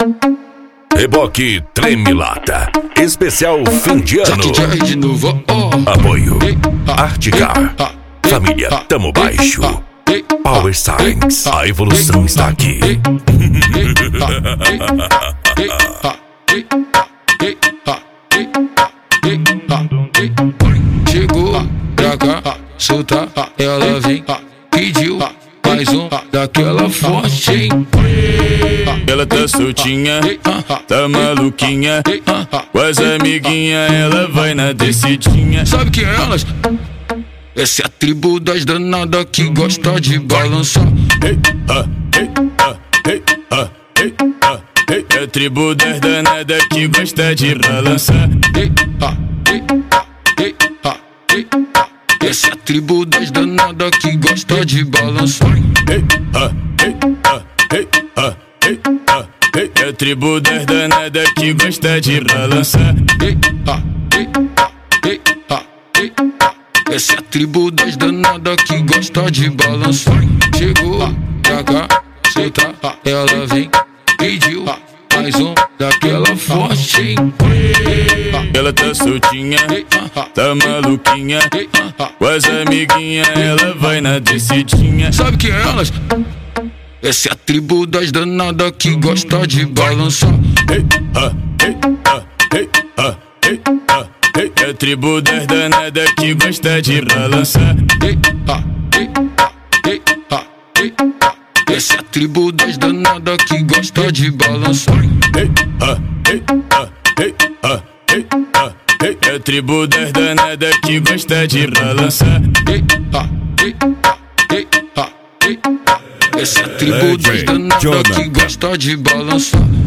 Reboque Treme-Lata, especial fim de ano. De novo, oh. Apoio Articar, família Tamo Baixo, Power Signs, a evolução está aqui. Chegou pra cá, solta, ela vem, pediu mais um daquela forte, hein? Ela tá soltinha, tá maluquinha, com as amiguinhas ela vai na descidinha. Sabe quem é elas? Essa é a tribo das danadas que gosta de balançar. É a tribo das danadas que gosta de balançar. Essa é a tribo das danadas que gosta de balançar. É a tribo das danadas que gosta de balançar. Essa é a tribo das danadas que gosta de balançar. Chegou pra cá, solta, ela vem, pediu mais um daquela forte, hein? Ela tá soltinha, tá maluquinha, com as amiguinhas ela vai na descidinha. Sabe quem é elas? Essa é a tribo das danadas que gosta de balançar. É a tribo das danadas que gosta de balançar. Essa é a tribo das danadas que gosta de balançar. É a tribo das danadas que gosta de balançar. Essa é a tribo das danadas que gosta de balançar.